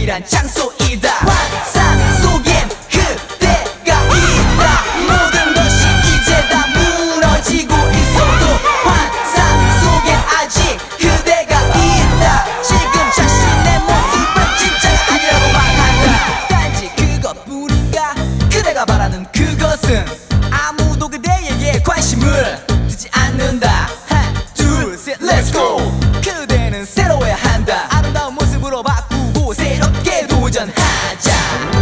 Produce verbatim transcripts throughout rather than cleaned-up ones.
유일한 장소이다. 환상 속엔 그대가 있다. 모든 것이 이제 다 무너지고 있어도 환상 속엔 아직 그대가 있다. 지금 자신의 모습은 진짜가 아니라고 말한다. 단지 그것뿐인가? 그대가 바라는 그것은 아무도 그대에게 관심을 두지 않는다. 하나 둘 셋 let's go. 그대는 새로워야 한다. 아름다운 모습으로 바꾸고 새롭게 도전하자.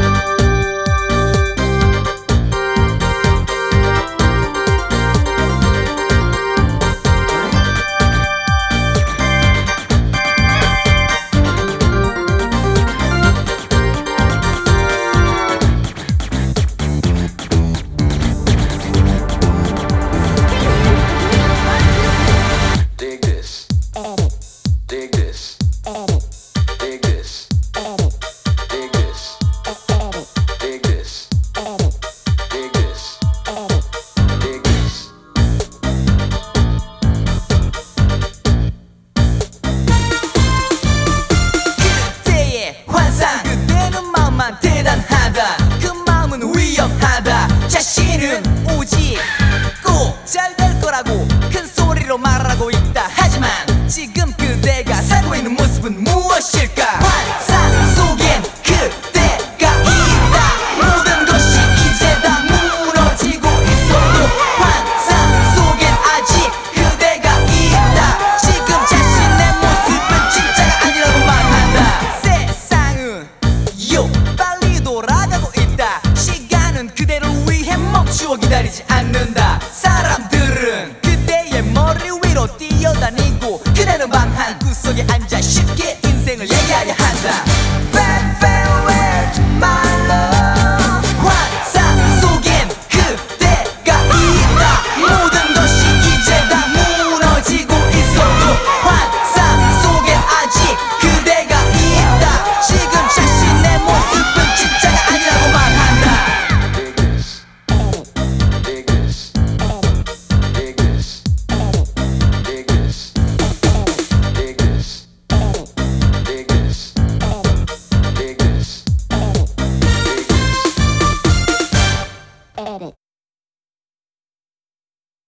대단하다. 그 마음은 위험하다. 자신은 오직 꼭 잘 될 거라고 큰 소리로 말하고 있다. 하지만 지금 그대가 살고 있는 모습은 무엇일까? 환상 속엔 그대가 있다. 모든 것이 이제 다 무너지고 있어도 환상 속엔 아직 그대가 있다. 지금 자신의 모습은 진짜가 아니라고 말한다. 세상은 요 빨리 돌아가고 있다. 시간은 그대를 위해 멈추어 기다리지 않는다. 사람들은 그대의 머리 위로 뛰어다니고 그대는 방 한 구석에 앉아 쉽게 인생을 얘기하려 한다.